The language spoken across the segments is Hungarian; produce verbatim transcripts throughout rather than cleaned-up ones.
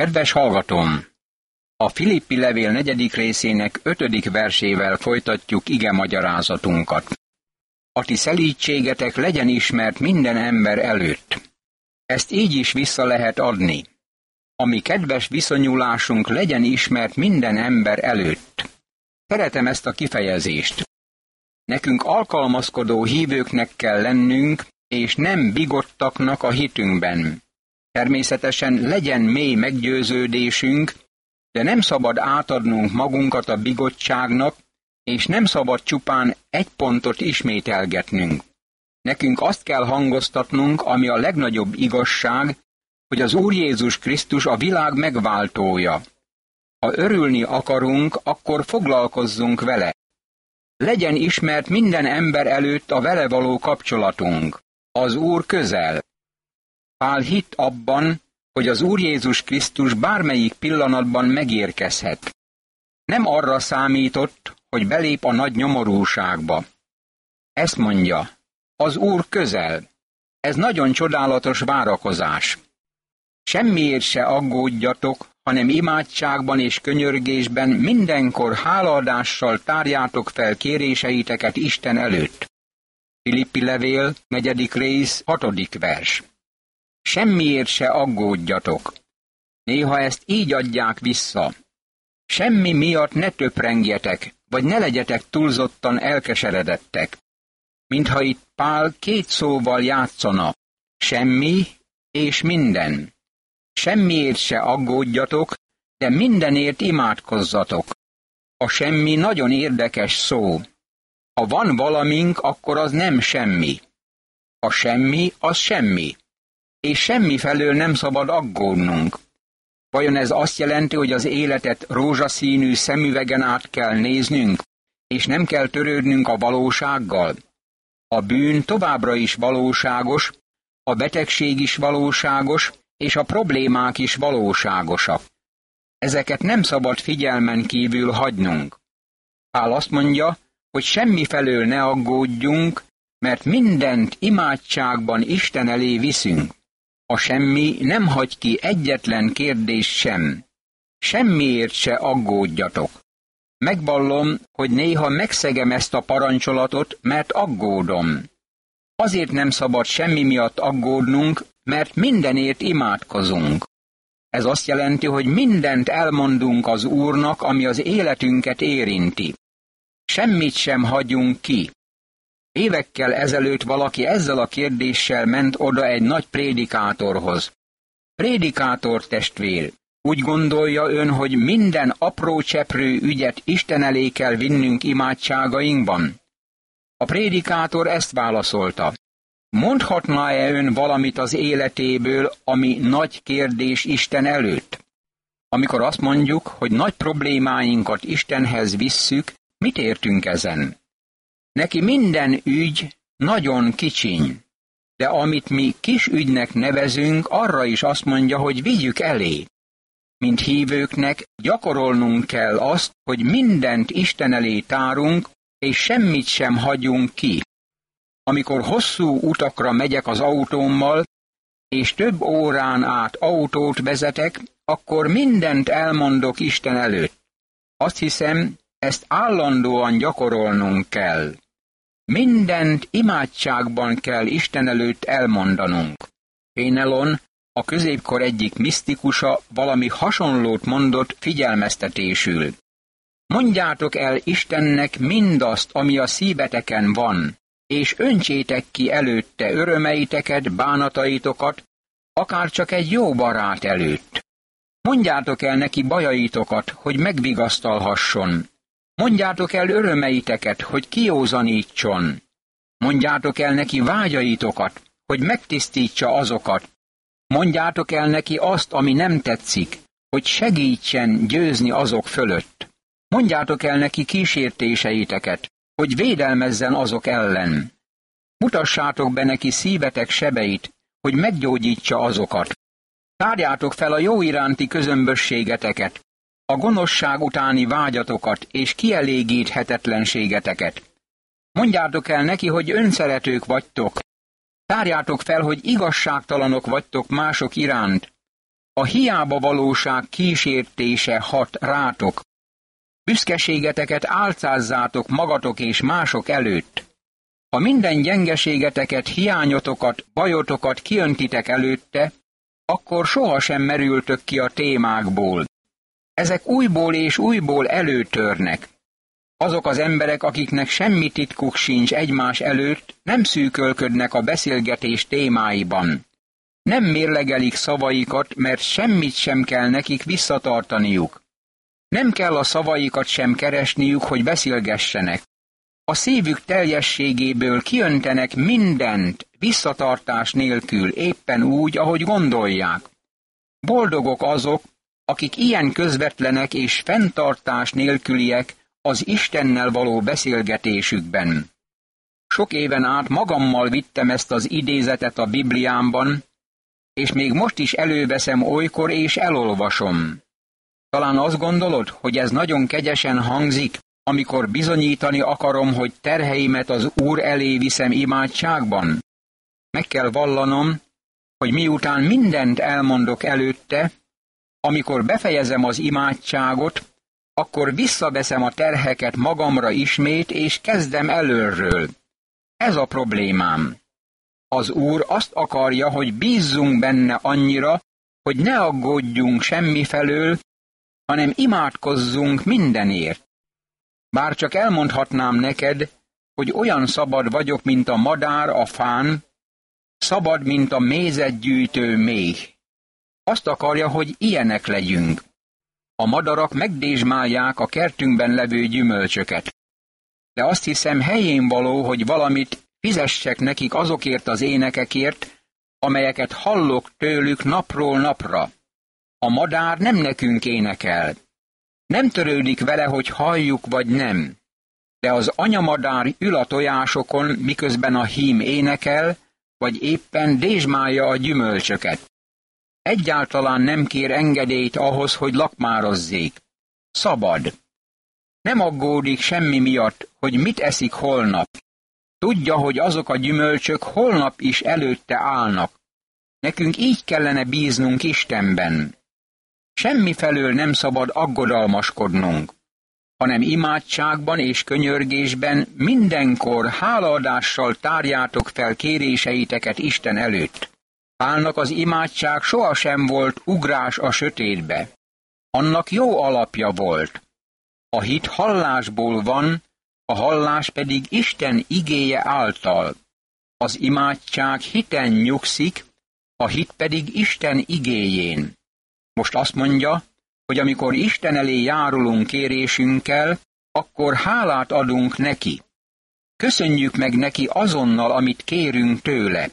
Kedves hallgatóm! A Filippi levél negyedik részének ötödik versével folytatjuk ige magyarázatunkat. A ti szelídségetek legyen ismert minden ember előtt. Ezt így is vissza lehet adni. A mi kedves viszonyulásunk legyen ismert minden ember előtt. Szeretem ezt a kifejezést. Nekünk alkalmazkodó hívőknek kell lennünk, és nem bigottaknak a hitünkben. Természetesen legyen mély meggyőződésünk, de nem szabad átadnunk magunkat a bigottságnak, és nem szabad csupán egy pontot ismételgetnünk. Nekünk azt kell hangoztatnunk, ami a legnagyobb igazság, hogy az Úr Jézus Krisztus a világ megváltója. Ha örülni akarunk, akkor foglalkozzunk vele. Legyen ismert minden ember előtt a vele való kapcsolatunk. Az Úr közel. Pál hitt abban, hogy az Úr Jézus Krisztus bármelyik pillanatban megérkezhet. Nem arra számított, hogy belép a nagy nyomorúságba. Ezt mondja, az Úr közel. Ez nagyon csodálatos várakozás. Semmiért se aggódjatok, hanem imádságban és könyörgésben mindenkor hálaadással tárjátok fel kéréseiteket Isten előtt. Filippi levél, negyedik rész, hatodik vers. Semmiért se aggódjatok. Néha ezt így adják vissza. Semmi miatt ne töprengjetek, vagy ne legyetek túlzottan elkeseredettek. Mintha itt Pál két szóval játszana. Semmi és minden. Semmiért se aggódjatok, de mindenért imádkozzatok. A semmi nagyon érdekes szó. Ha van valamink, akkor az nem semmi. A semmi, az semmi. És semmi felől nem szabad aggódnunk. Vajon ez azt jelenti, hogy az életet rózsaszínű szemüvegen át kell néznünk, és nem kell törődnünk a valósággal? A bűn továbbra is valóságos, a betegség is valóságos, és a problémák is valóságosak. Ezeket nem szabad figyelmen kívül hagynunk. Pál azt mondja, hogy semmi felől ne aggódjunk, mert mindent imádságban Isten elé viszünk. A semmi nem hagy ki egyetlen kérdést sem. Semmiért se aggódjatok. Megvallom, hogy néha megszegem ezt a parancsolatot, mert aggódom. Azért nem szabad semmi miatt aggódnunk, mert mindenért imádkozunk. Ez azt jelenti, hogy mindent elmondunk az Úrnak, ami az életünket érinti. Semmit sem hagyunk ki. Évekkel ezelőtt valaki ezzel a kérdéssel ment oda egy nagy prédikátorhoz. Prédikátor testvér, úgy gondolja ön, hogy minden apró cseprő ügyet Isten elé kell vinnünk imádságainkban? A prédikátor ezt válaszolta. Mondhatná-e ön valamit az életéből, ami nagy kérdés Isten előtt? Amikor azt mondjuk, hogy nagy problémáinkat Istenhez visszük, mit értünk ezen? Neki minden ügy nagyon kicsiny, de amit mi kis ügynek nevezünk, arra is azt mondja, hogy vigyük elé. Mint hívőknek gyakorolnunk kell azt, hogy mindent Isten elé tárunk, és semmit sem hagyunk ki. Amikor hosszú utakra megyek az autómmal, és több órán át autót vezetek, akkor mindent elmondok Isten előtt. Azt hiszem, ezt állandóan gyakorolnunk kell. Mindent imádságban kell Isten előtt elmondanunk. Fénelon, a középkor egyik misztikusa valami hasonlót mondott figyelmeztetésül. Mondjátok el Istennek mindazt, ami a szíveteken van, és öntsétek ki előtte örömeiteket, bánataitokat, akár csak egy jó barát előtt. Mondjátok el neki bajaitokat, hogy megvigasztalhasson. Mondjátok el örömeiteket, hogy kiózanítson. Mondjátok el neki vágyaitokat, hogy megtisztítsa azokat. Mondjátok el neki azt, ami nem tetszik, hogy segítsen győzni azok fölött. Mondjátok el neki kísértéseiteket, hogy védelmezzen azok ellen. Mutassátok be neki szívetek sebeit, hogy meggyógyítsa azokat. Tárjátok fel a jó iránti közömbösségeteket, a gonoszság utáni vágyatokat és kielégíthetetlenségeteket. Mondjátok el neki, hogy önszeretők vagytok. Tárjátok fel, hogy igazságtalanok vagytok mások iránt. A hiába valóság kísértése hat rátok. Büszkeségeteket álcázzátok magatok és mások előtt. Ha minden gyengeségeteket, hiányotokat, bajotokat kiöntitek előtte, akkor sohasem merültök ki a témákból. Ezek újból és újból előtörnek. Azok az emberek, akiknek semmi titkuk sincs egymás előtt, nem szűkölködnek a beszélgetés témáiban. Nem mérlegelik szavaikat, mert semmit sem kell nekik visszatartaniuk. Nem kell a szavaikat sem keresniük, hogy beszélgessenek. A szívük teljességéből kiöntenek mindent, visszatartás nélkül, éppen úgy, ahogy gondolják. Boldogok azok, akik ilyen közvetlenek és fenntartás nélküliek az Istennel való beszélgetésükben. Sok éven át magammal vittem ezt az idézetet a Bibliámban, és még most is előveszem olykor és elolvasom. Talán azt gondolod, hogy ez nagyon kegyesen hangzik, amikor bizonyítani akarom, hogy terheimet az Úr elé viszem imádságban? Meg kell vallanom, hogy miután mindent elmondok előtte, amikor befejezem az imádságot, akkor visszaveszem a terheket magamra ismét, és kezdem előről. Ez a problémám. Az Úr azt akarja, hogy bízzunk benne annyira, hogy ne aggódjunk semmifelől, hanem imádkozzunk mindenért. Bár csak elmondhatnám neked, hogy olyan szabad vagyok, mint a madár a fán, szabad, mint a mézetgyűjtő méh. Azt akarja, hogy ilyenek legyünk. A madarak megdézsmálják a kertünkben levő gyümölcsöket. De azt hiszem helyén való, hogy valamit fizessek nekik azokért az énekekért, amelyeket hallok tőlük napról napra. A madár nem nekünk énekel. Nem törődik vele, hogy halljuk vagy nem. De az anyamadár ül a tojásokon, miközben a hím énekel, vagy éppen dézsmálja a gyümölcsöket. Egyáltalán nem kér engedélyt ahhoz, hogy lakmározzék. Szabad. Nem aggódik semmi miatt, hogy mit eszik holnap. Tudja, hogy azok a gyümölcsök holnap is előtte állnak. Nekünk így kellene bíznunk Istenben. Semmifelől nem szabad aggodalmaskodnunk, hanem imádságban és könyörgésben mindenkor hálaadással tárjátok fel kéréseiteket Isten előtt. Pálnak az imádság sohasem volt ugrás a sötétbe. Annak jó alapja volt. A hit hallásból van, a hallás pedig Isten igéje által. Az imádság hiten nyugszik, a hit pedig Isten igéjén. Most azt mondja, hogy amikor Isten elé járulunk kérésünkkel, akkor hálát adunk neki. Köszönjük meg neki azonnal, amit kérünk tőle.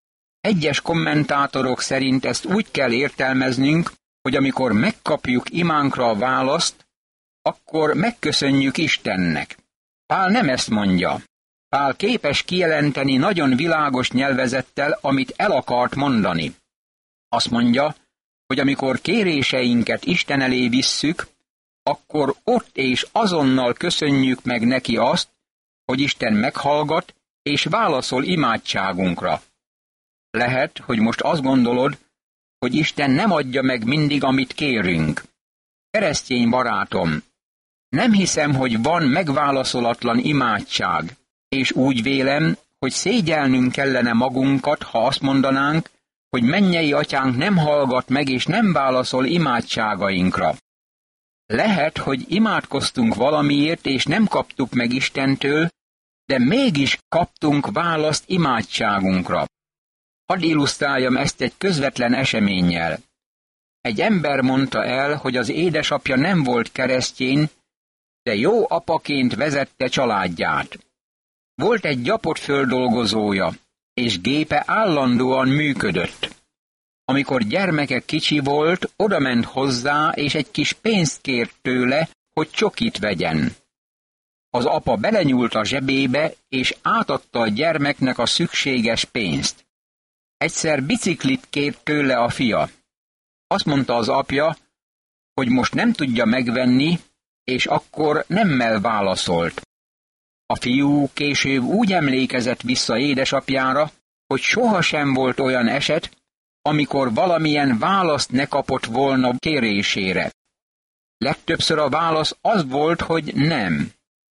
Egyes kommentátorok szerint ezt úgy kell értelmeznünk, hogy amikor megkapjuk imánkra a választ, akkor megköszönjük Istennek. Pál nem ezt mondja. Pál képes kijelenteni nagyon világos nyelvezettel, amit el akart mondani. Azt mondja, hogy amikor kéréseinket Isten elé visszük, akkor ott és azonnal köszönjük meg neki azt, hogy Isten meghallgat és válaszol imádságunkra. Lehet, hogy most azt gondolod, hogy Isten nem adja meg mindig, amit kérünk. Keresztény barátom, nem hiszem, hogy van megválaszolatlan imádság, és úgy vélem, hogy szégyelnünk kellene magunkat, ha azt mondanánk, hogy mennyei atyánk nem hallgat meg és nem válaszol imádságainkra. Lehet, hogy imádkoztunk valamiért, és nem kaptuk meg Istentől, de mégis kaptunk választ imádságunkra. Hadd illusztráljam ezt egy közvetlen eseménnyel. Egy ember mondta el, hogy az édesapja nem volt keresztény, de jó apaként vezette családját. Volt egy gyapott földolgozója, és gépe állandóan működött. Amikor gyermeke kicsi volt, odament hozzá, és egy kis pénzt kért tőle, hogy csokit vegyen. Az apa belenyúlt a zsebébe, és átadta a gyermeknek a szükséges pénzt. Egyszer biciklit kért tőle a fia. Azt mondta az apja, hogy most nem tudja megvenni, és akkor nemmel válaszolt. A fiú később úgy emlékezett vissza édesapjára, hogy sohasem volt olyan eset, amikor valamilyen választ ne kapott volna kérésére. Legtöbbször a válasz az volt, hogy nem.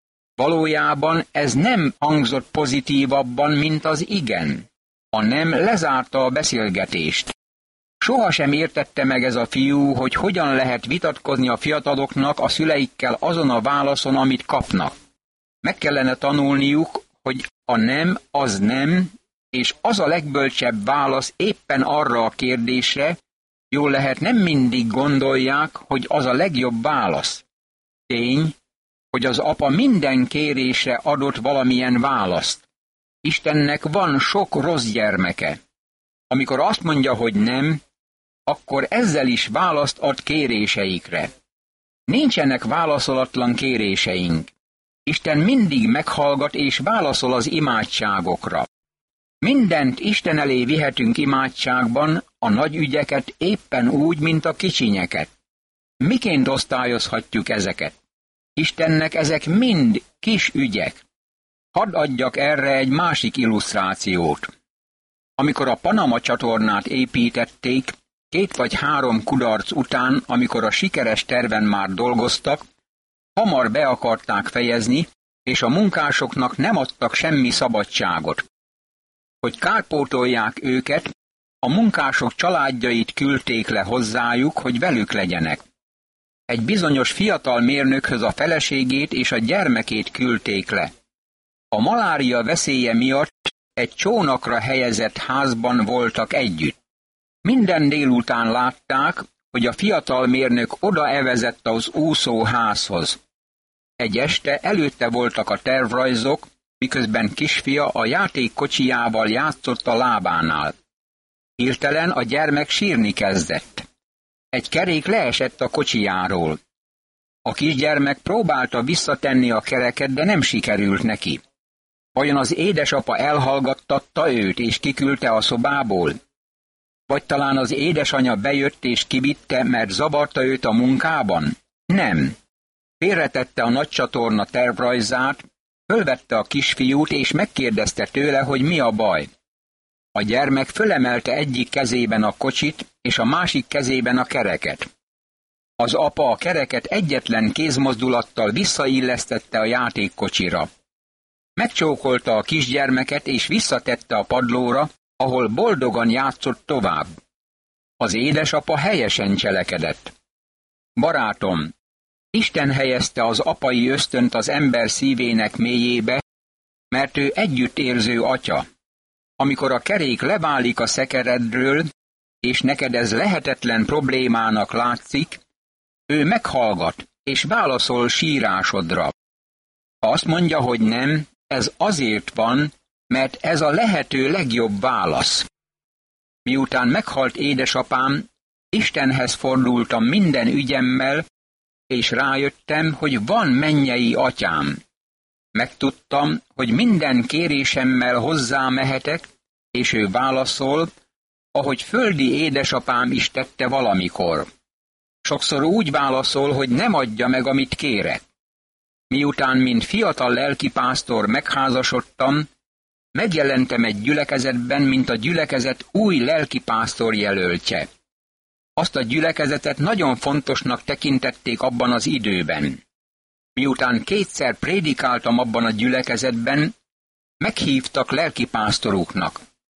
Valójában ez nem hangzott pozitívabban, mint az igen. A nem lezárta a beszélgetést. Sohasem értette meg ez a fiú, hogy hogyan lehet vitatkozni a fiataloknak a szüleikkel azon a válaszon, amit kapnak. Meg kellene tanulniuk, hogy a nem az nem, és az a legbölcsebb válasz éppen arra a kérdésre, jól lehet nem mindig gondolják, hogy az a legjobb válasz. Tény, hogy az apa minden kérésre adott valamilyen választ. Istennek van sok rossz gyermeke. Amikor azt mondja, hogy nem, akkor ezzel is választ ad kéréseikre. Nincsenek válaszolatlan kéréseink. Isten mindig meghallgat és válaszol az imádságokra. Mindent Isten elé vihetünk imádságban, a nagy ügyeket éppen úgy, mint a kicsinyeket. Miként osztályozhatjuk ezeket? Istennek ezek mind kis ügyek. Hadd adjak erre egy másik illusztrációt. Amikor a Panama csatornát építették, két vagy három kudarc után, amikor a sikeres terven már dolgoztak, hamar be akarták fejezni, és a munkásoknak nem adtak semmi szabadságot. Hogy kárpótolják őket, a munkások családjait küldték le hozzájuk, hogy velük legyenek. Egy bizonyos fiatal mérnökhöz a feleségét és a gyermekét küldték le. A malária veszélye miatt egy csónakra helyezett házban voltak együtt. Minden délután látták, hogy a fiatal mérnök odaevezett az úszóházhoz. Egy este előtte voltak a tervrajzok, miközben kisfia a játékkocsijával játszott a lábánál. Hirtelen a gyermek sírni kezdett. Egy kerék leesett a kocsijáról. A kisgyermek próbálta visszatenni a kereket, de nem sikerült neki. Vajon az édesapa elhallgattatta őt és kiküldte a szobából? Vagy talán az édesanya bejött és kivitte, mert zavarta őt a munkában? Nem. Félretette a nagy csatorna tervrajzát, fölvette a kisfiút és megkérdezte tőle, hogy mi a baj. A gyermek fölemelte egyik kezében a kocsit, és a másik kezében a kereket. Az apa a kereket egyetlen kézmozdulattal visszaillesztette a játékkocsira. Megcsókolta a kisgyermeket, és visszatette a padlóra, ahol boldogan játszott tovább. Az édesapa helyesen cselekedett. Barátom, Isten helyezte az apai ösztönt az ember szívének mélyébe, mert ő együttérző atya. Amikor a kerék leválik a szekeredről, és neked ez lehetetlen problémának látszik, ő meghallgat, és válaszol sírásodra. Ha azt mondja, hogy nem, ez azért van, mert ez a lehető legjobb válasz. Miután meghalt édesapám, Istenhez fordultam minden ügyemmel, és rájöttem, hogy van mennyei atyám. Megtudtam, hogy minden kérésemmel hozzá mehetek, és ő válaszol, ahogy földi édesapám is tette valamikor. Sokszor úgy válaszol, hogy nem adja meg, amit kérek. Miután, mint fiatal lelkipásztor megházasodtam, megjelentem egy gyülekezetben, mint a gyülekezet új lelkipásztor jelöltje. Azt a gyülekezetet nagyon fontosnak tekintették abban az időben. Miután kétszer prédikáltam abban a gyülekezetben, meghívtak lelkipásztoruknak.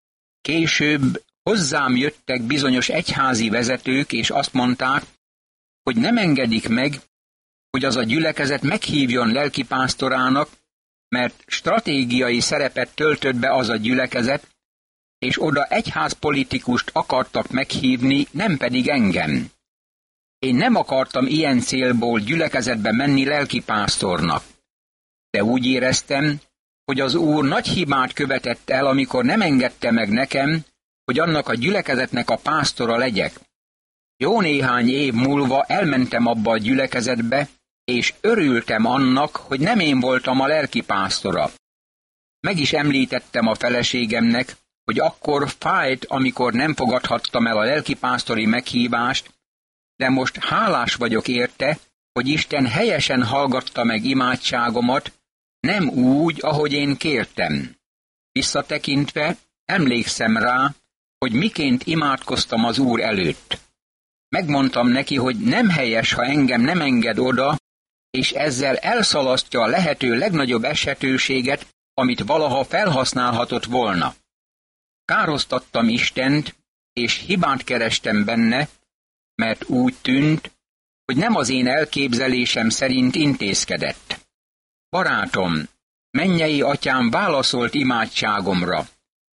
Később hozzám jöttek bizonyos egyházi vezetők, és azt mondták, hogy nem engedik meg, hogy az a gyülekezet meghívjon lelkipásztorának, mert stratégiai szerepet töltött be az a gyülekezet, és oda egyházpolitikust akartak meghívni, nem pedig engem. Én nem akartam ilyen célból gyülekezetbe menni lelkipásztornak. De úgy éreztem, hogy az Úr nagy hibát követett el, amikor nem engedte meg nekem, hogy annak a gyülekezetnek a pásztora legyek. Jó néhány év múlva elmentem abba a gyülekezetbe, és örültem annak, hogy nem én voltam a lelkipásztora. Meg is említettem a feleségemnek, hogy akkor fájt, amikor nem fogadhattam el a lelkipásztori meghívást, de most hálás vagyok érte, hogy Isten helyesen hallgatta meg imádságomat, nem úgy, ahogy én kértem. Visszatekintve emlékszem rá, hogy miként imádkoztam az Úr előtt. Megmondtam neki, hogy nem helyes, ha engem nem enged oda, és ezzel elszalasztja a lehető legnagyobb esetőséget, amit valaha felhasználhatott volna. Károsztattam Istent, és hibát kerestem benne, mert úgy tűnt, hogy nem az én elképzelésem szerint intézkedett. Barátom, mennyei atyám válaszolt imádságomra,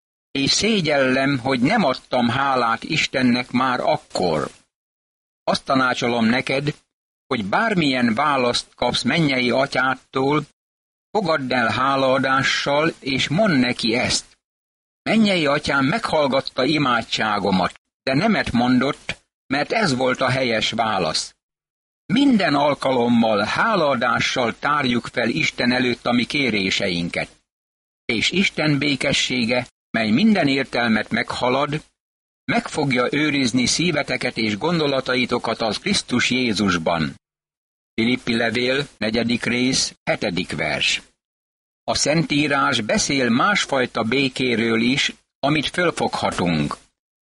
és szégyellem, hogy nem adtam hálát Istennek már akkor. Azt tanácsolom neked, hogy bármilyen választ kapsz mennyei atyától, fogadd el hálaadással, és mondd neki ezt. Mennyei atyám meghallgatta imádságomat, de nemet mondott, mert ez volt a helyes válasz. Minden alkalommal hálaadással tárjuk fel Isten előtt a mi kéréseinket, és Isten békessége, mely minden értelmet meghalad, meg fogja őrizni szíveteket és gondolataitokat az Krisztus Jézusban. Filippi levél, negyedik rész, hetedik vers. A Szentírás beszél másfajta békéről is, amit fölfoghatunk.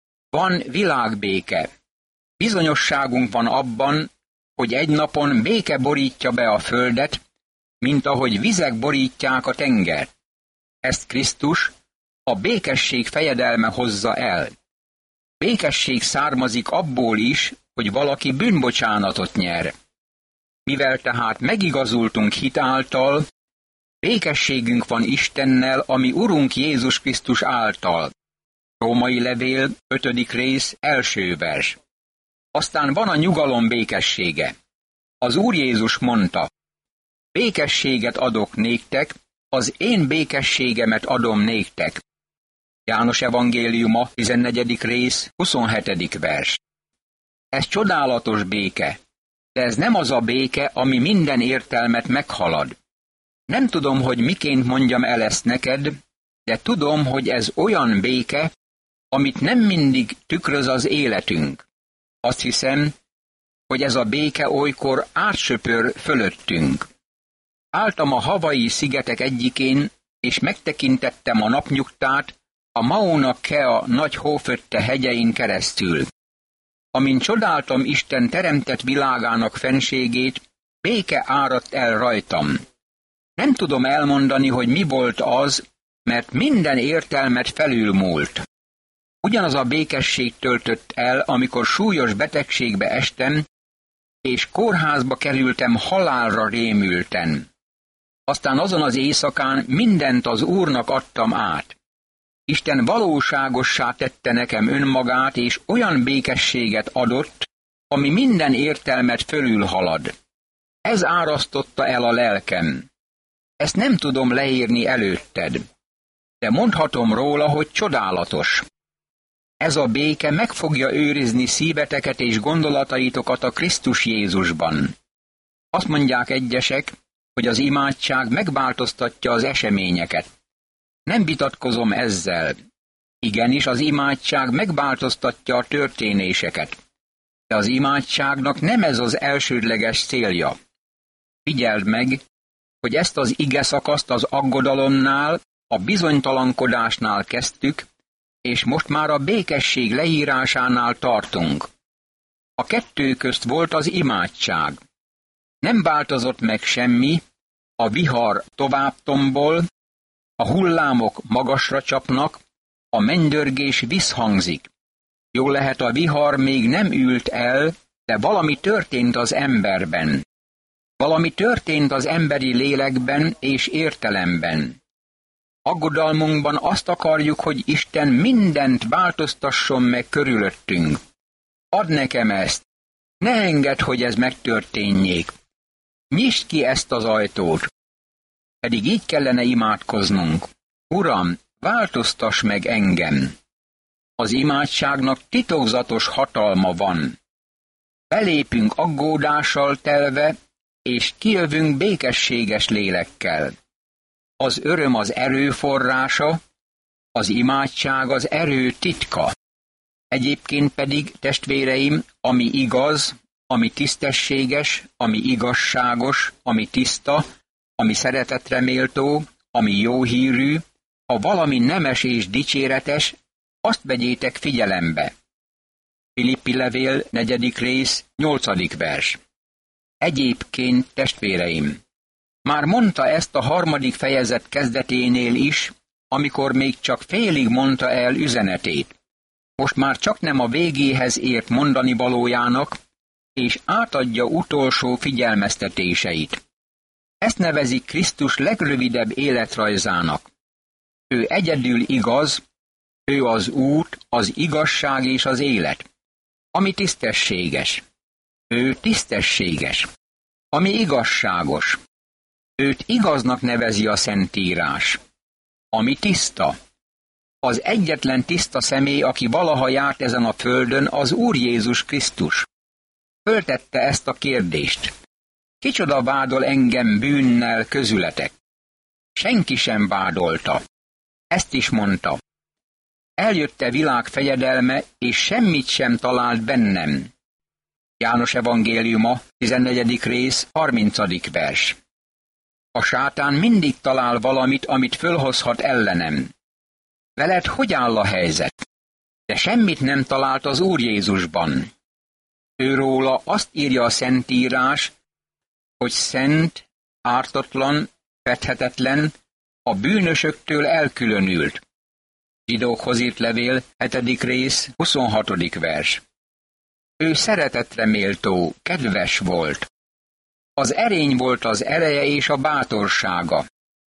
Van világbéke. Bizonyosságunk van abban, hogy egy napon béke borítja be a földet, mint ahogy vizek borítják a tengert. Ezt Krisztus, a békesség fejedelme hozza el. Békesség származik abból is, hogy valaki bűnbocsánatot nyer. Mivel tehát megigazultunk hit által, békességünk van Istennel, ami Urunk Jézus Krisztus által. Római levél, ötödik rész, első vers. Aztán van a nyugalom békessége. Az Úr Jézus mondta, békességet adok néktek, az én békességemet adom néktek. János evangéliuma, tizennegyedik rész, huszonhetedik vers. Ez csodálatos béke, de ez nem az a béke, ami minden értelmet meghalad. Nem tudom, hogy miként mondjam el ezt neked, de tudom, hogy ez olyan béke, amit nem mindig tükröz az életünk. Azt hiszem, hogy ez a béke olykor átsöpör fölöttünk. Álltam a Hawaii szigetek egyikén, és megtekintettem a napnyugtát a Mauna Kea nagy hófötte hegyein keresztül. Amint csodáltam Isten teremtett világának fenségét, béke áradt el rajtam. Nem tudom elmondani, hogy mi volt az, mert minden értelmet felülmúlt. Ugyanaz a békesség töltött el, amikor súlyos betegségbe estem, és kórházba kerültem halálra rémülten. Aztán azon az éjszakán mindent az Úrnak adtam át. Isten valóságossá tette nekem önmagát, és olyan békességet adott, ami minden értelmet fölülhalad. Ez árasztotta el a lelkem. Ezt nem tudom leírni előtted, de mondhatom róla, hogy csodálatos. Ez a béke meg fogja őrizni szíveteket és gondolataitokat a Krisztus Jézusban. Azt mondják egyesek, hogy az imádság megváltoztatja az eseményeket. Nem vitatkozom ezzel. Igenis, az imádság megváltoztatja a történéseket. De az imádságnak nem ez az elsődleges célja. Figyeld meg, hogy ezt az ige szakaszt az aggodalomnál, a bizonytalankodásnál kezdtük, és most már a békesség leírásánál tartunk. A kettő közt volt az imádság. Nem változott meg semmi, a vihar tovább tombol, a hullámok magasra csapnak, a mennydörgés visszhangzik. Jól lehet, a vihar még nem ült el, de valami történt az emberben. Valami történt az emberi lélekben és értelemben. Aggodalmunkban azt akarjuk, hogy Isten mindent változtasson meg körülöttünk. Add nekem ezt, ne engedd, hogy ez megtörténjék. Nyisd ki ezt az ajtót. Pedig így kellene imádkoznunk. Uram, változtass meg engem. Az imádságnak titokzatos hatalma van. Belépünk aggódással telve, és kijövünk békességes lélekkel. Az öröm az erő forrása, az imádság az erő titka. Egyébként pedig, testvéreim, ami igaz, ami tisztességes, ami igazságos, ami tiszta, ami szeretetre méltó, ami jó hírű, ha valami nemes és dicséretes, azt vegyétek figyelembe. Filippi levél, negyedik rész, nyolcadik vers. Egyébként, testvéreim, már mondta ezt a harmadik fejezet kezdeténél is, amikor még csak félig mondta el üzenetét. Most már csak nem a végéhez ért mondani valójának, és átadja utolsó figyelmeztetéseit. Ezt nevezik Krisztus legrövidebb életrajzának. Ő egyedül igaz, ő az út, az igazság és az élet, ami tisztességes. Ő tisztességes, ami igazságos. Őt igaznak nevezi a Szentírás, ami tiszta. Az egyetlen tiszta személy, aki valaha járt ezen a földön, az Úr Jézus Krisztus. Föltette ezt a kérdést. Kicsoda vádol engem bűnnel közületek? Senki sem vádolta. Ezt is mondta. Eljött-e világ fejedelme, és semmit sem talált bennem. János evangéliuma, tizennegyedik rész, harmincadik vers. A sátán mindig talál valamit, amit fölhozhat ellenem. Veled hogy áll a helyzet? De semmit nem talált az Úr Jézusban. Őróla azt írja a Szentírás, hogy szent, ártatlan, fedhetetlen, a bűnösöktől elkülönült. Zsidókhoz írt levél, hetedik rész, huszonhatodik vers. Ő szeretetre méltó, kedves volt. Az erény volt az ereje és a bátorsága.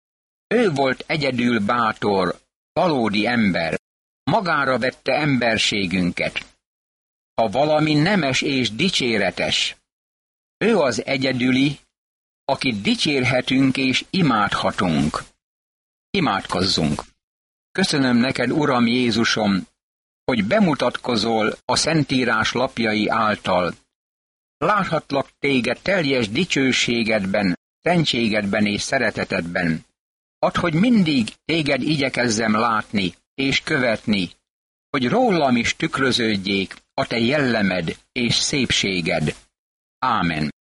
Ő volt egyedül bátor, valódi ember, magára vette emberségünket. Ha valami nemes és dicséretes, ő az egyedüli, akit dicsérhetünk és imádhatunk. Imádkozzunk! Köszönöm neked, Uram Jézusom, hogy bemutatkozol a Szentírás lapjai által. Láthatlak téged teljes dicsőségedben, szentségedben és szeretetedben. Add, hogy mindig téged igyekezzem látni és követni, hogy rólam is tükröződjék a te jellemed és szépséged. Ámen.